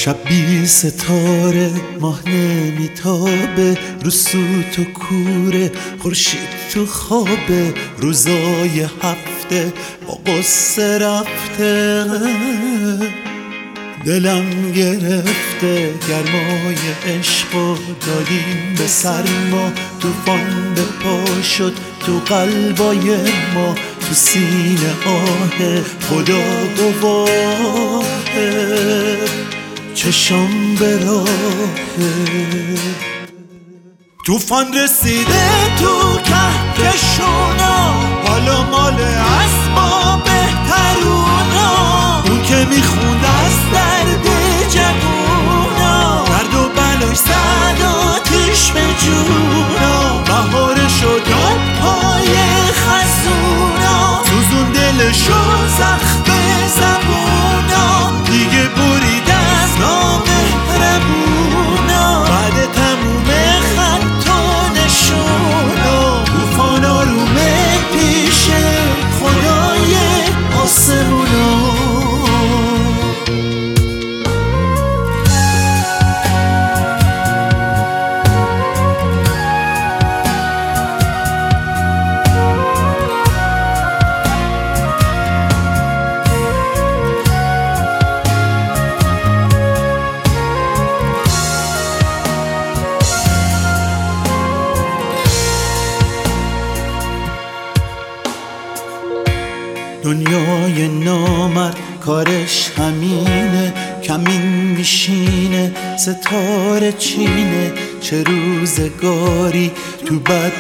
شب بی ستاره ماه نمیتابه، رو سوت و کوره خورشید تو خوابه، روزای هفته با قصه رفته، دلم گرفته گرمای عشقو دادیم به سرما، توفان به پا شد تو قلبای ما، تو سینه آه خدا گواهه، چشم به راهه. توفان رسیده تو کهکشونا، حالا مال اسباب بهترونا، اون که میخوند از درد جوونا، درد و بلاش زد آتیش به جونا، بهارشو داد پای خزونا، سوزون دلشو زخم زبونا، دیگه برید از نامهربونا، بعد تموم خط و نشونا، توفان آرومه پیش خدای آسمونا. دنیای نامرد کارش همینه، کمین میشینه ستاره چینه، چه روزگاری تو بد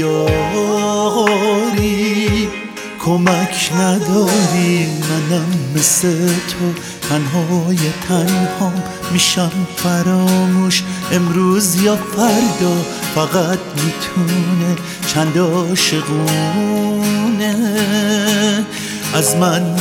بیاری، کمک نداری منم مثل تو، تنهای تنهام میشم فراموش، امروز یا فردا فقط میتونه چند عاشقونه از من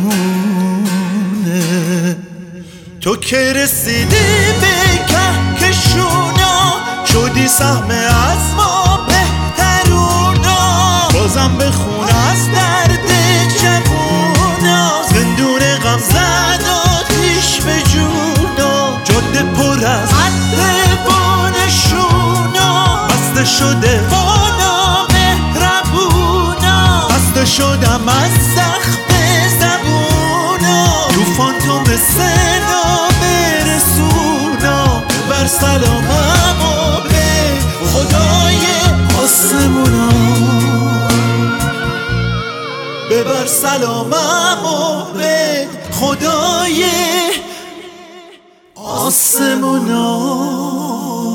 بمونه. تو که رسیدی به کهکشونا، شدی سهم از ما بهترونا، بازم بخون از درد جوونا، زندون غم زد آتیش به جونا، جاده پر از عطر و نشونا، بسته شده وانا مهربونا، بسته شدم از زخم زبونا، توفان تو مثل نابرسونا، بر سلامم و به خدای آسمونا، ببر سلامم و به خدای آسمونا.